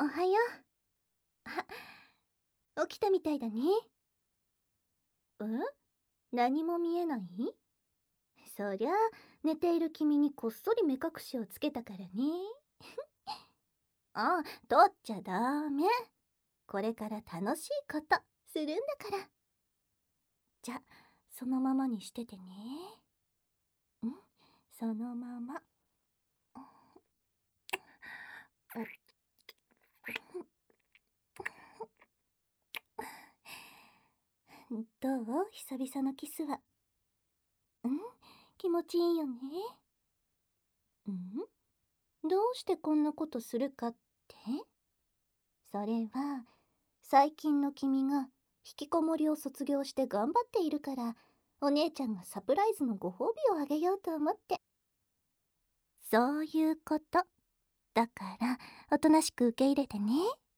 はよう。起きたみたいだね。何も見えない？そりゃ、寝ている君にこっそり目隠しをつけたからね。取っちゃダメ。これから楽しいことするんだから。じゃ、そのままにしててね。そのまま。どう？久々のキスは。気持ちいいよね。どうしてこんなことするかって？それは、最近の君が引きこもりを卒業して頑張っているから、お姉ちゃんがサプライズのご褒美をあげようと思って。そういうこと。だから、おとなしく受け入れてね。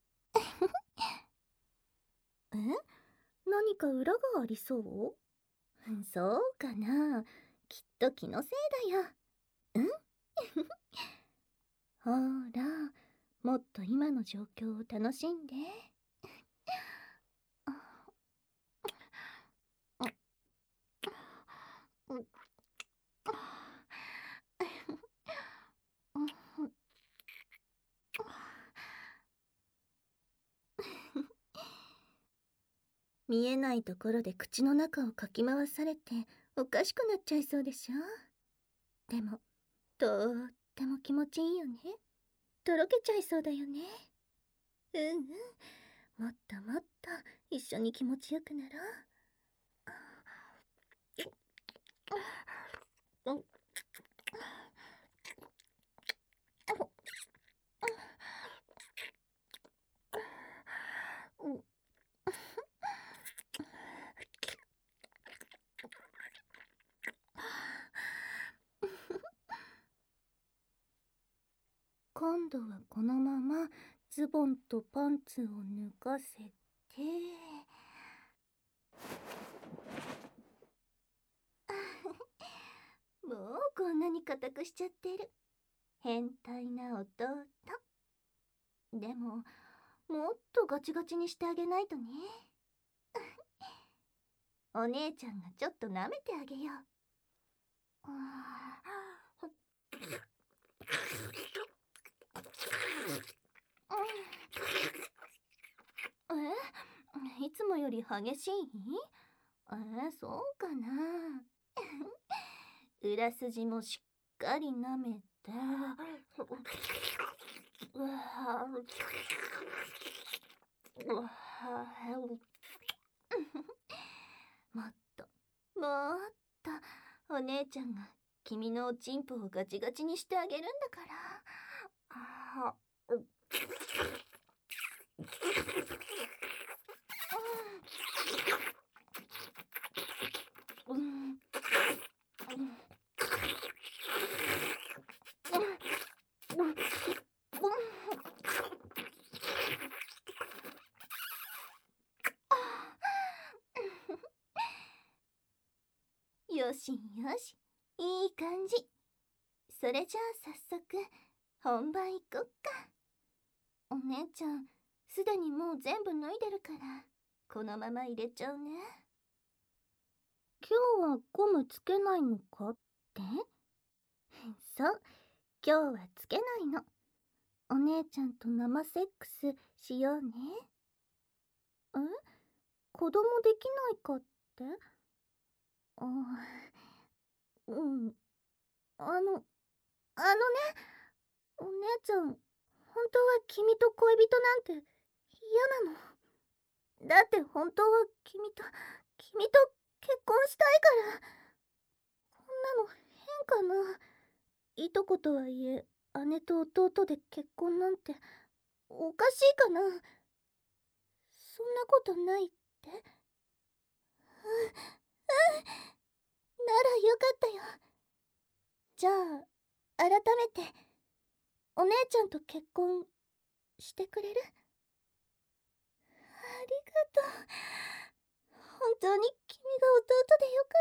何か裏がありそう？そうかな。きっと気のせいだよ。ほら、もっと今の状況を楽しんで。見えないところで口の中をかき回されておかしくなっちゃいそうでしょ。でもとっても気持ちいいよね。とろけちゃいそうだよね。もっともっと一緒に気持ちよくなろう。今度はこのままズボンとパンツを脱がせて、もうこんなに固くしちゃってる変態な弟。でももっとガチガチにしてあげないとね。お姉ちゃんがちょっと舐めてあげよう。いつもより激しい？そうかな。裏筋もしっかり舐めて。もっともっとお姉ちゃんが君のおちんぽをガチガチにしてあげるんだから。よしよし、いい感じ。それじゃあ早速本番行こっか。お姉ちゃんすでにもう全部脱いでるからこのまま入れちゃうね。今日はゴムつけないのかって？そう、今日はつけないの。お姉ちゃんと生セックスしようね。子供できないかって？うん、あのね、お姉ちゃん、本当は君と恋人なんて嫌なの。だって本当は君と結婚したいから。こんなの変かな。いとことはいえ、姉と弟で結婚なんておかしいかな。そんなことないって？ならよかったよ。じゃあ、改めて、お姉ちゃんと結婚してくれる？ありがとう。本当に君が弟でよか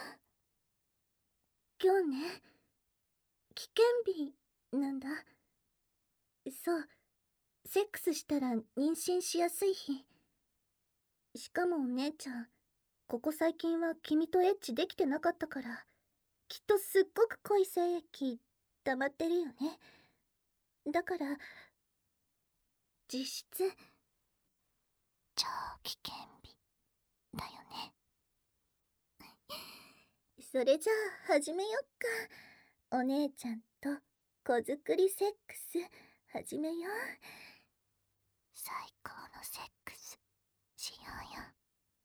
ったよ。今日ね、危険日なんだ。そう、 セックスしたら妊娠しやすい日。しかもお姉ちゃん、ここ最近は君とエッチできてなかったから、きっとすっごく濃い精液溜まってるよね。だから実質超危険日だよね。それじゃあ始めよっか。お姉ちゃんと子作りセックス始めよう。最高のセックスしようよ。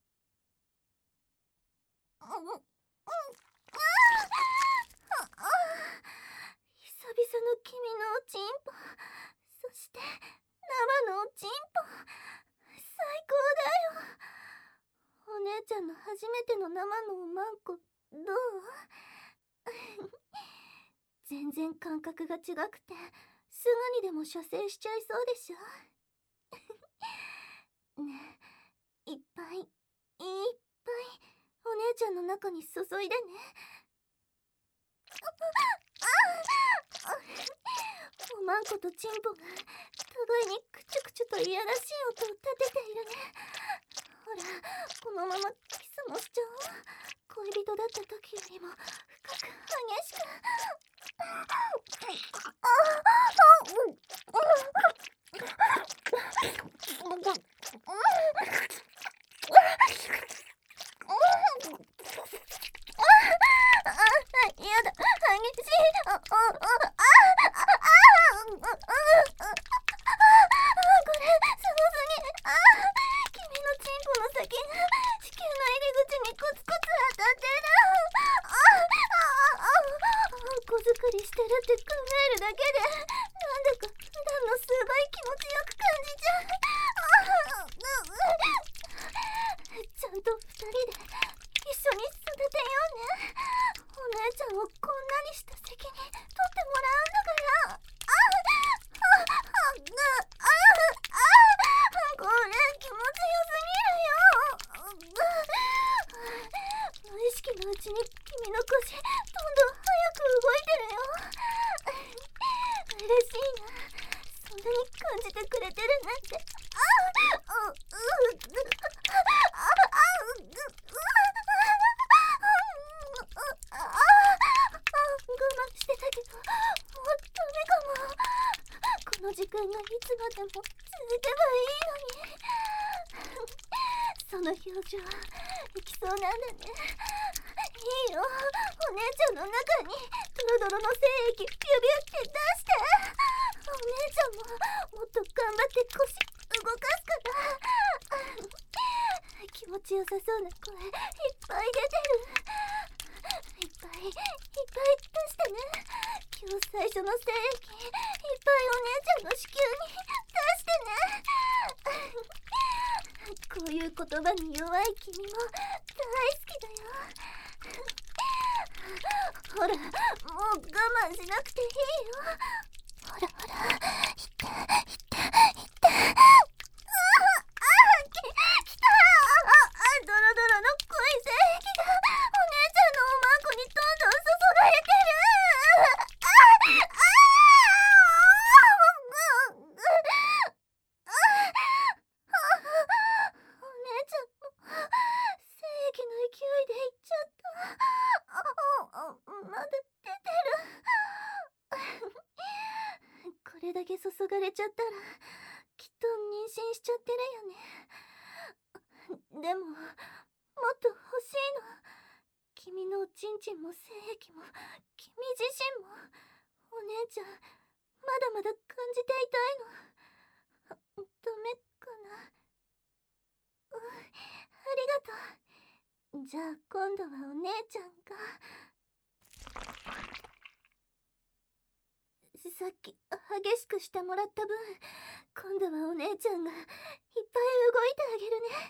久々の君のおちんぽ、そして生のおちんぽ、最高だよ。お姉ちゃんの初めての生のおまんこどう？全然感覚が違くてすぐにでも射精しちゃいそうでしょ。ねえ、いっぱいいっぱいお姉ちゃんの中に注いでね。おまんことチンポが互いにクチュクチュといやらしい音を立てているね。ほら、このままキスもしちゃおう。恋人だった時よりも深く激しく。やだ、激しい。これすごすぎ。君のチンポの先が子宮の入り口にコツコツ当たってる。子作りしてるって考えるだけでなんだか普段の数倍気持ちよく感じちゃう。ちゃんと二人で一緒に育てようね。お姉ちゃんをこんなにした責任取ってもらうんだから。これ気持ちよすぎるよ。無意識のうちに君の腰どんどん早く動いてるよ。嬉しいな、そんなに感じてくれてるなんて。我慢してたけどもうダメかも。この時間がいつまでも続けばいいのに。その表情いきそうなんだね。いいよ、お姉ちゃんの中にドロドロの精液ビュビュって出して。お姉ちゃんももっと頑張って腰動かすから。気持ちよさそうな声いっぱい出てる。いっぱい出してね。今日最初の精液いっぱいお姉ちゃんの子宮に出してね。こういう言葉に弱い君も大好きだよ。ほら、もう我慢しなくていいよ。ほらほら、いってきた。ドロドロの濃い精液がお姉ちゃんのおまんこにどんどん注がれてる。お姉ちゃんも精液の勢いでいっちゃった。まだ出てる。これだけ注がれちゃったらきっと妊娠しちゃってるよね。でももっと欲しいの。君のおちんちんも精液も君自身も。お姉ちゃんまだまだ感じていたいの。ダメかな。ありがとう。じゃあ今度はお姉ちゃんが。さっき激しくしてもらった分、今度はお姉ちゃんがいっぱい動いてあげるね。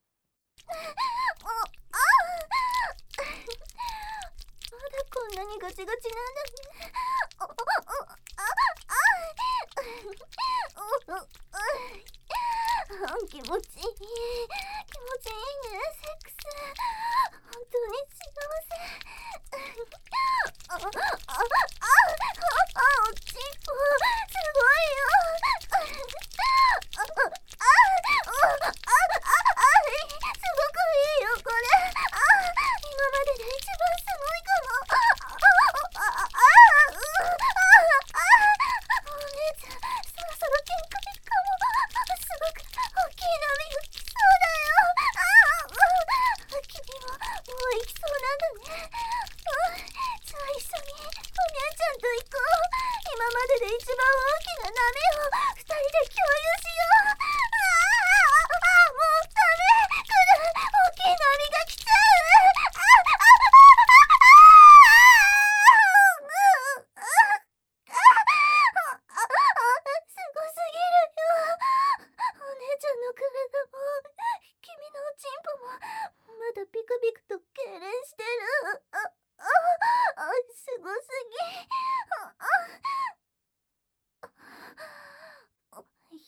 まだこんなにガチガチなんだね。気持ちいいね、セックス。本当に幸せ。おちんぽすごいよ。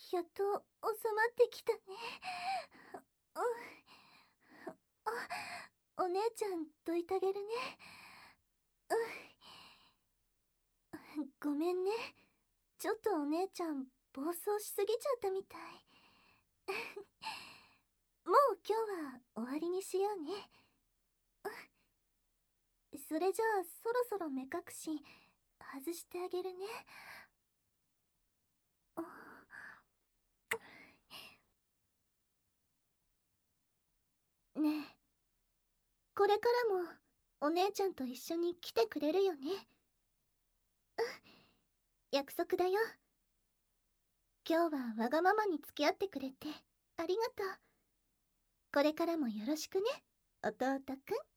やっと収まってきたね。お姉ちゃんどいてあげるね。ごめんね。ちょっとお姉ちゃん暴走しすぎちゃったみたい。もう今日は終わりにしようね。それじゃあそろそろ目隠し外してあげるね。ねえ、これからもお姉ちゃんと一緒に来てくれるよね。約束だよ。今日はわがままに付き合ってくれてありがとう。これからもよろしくね、弟くん。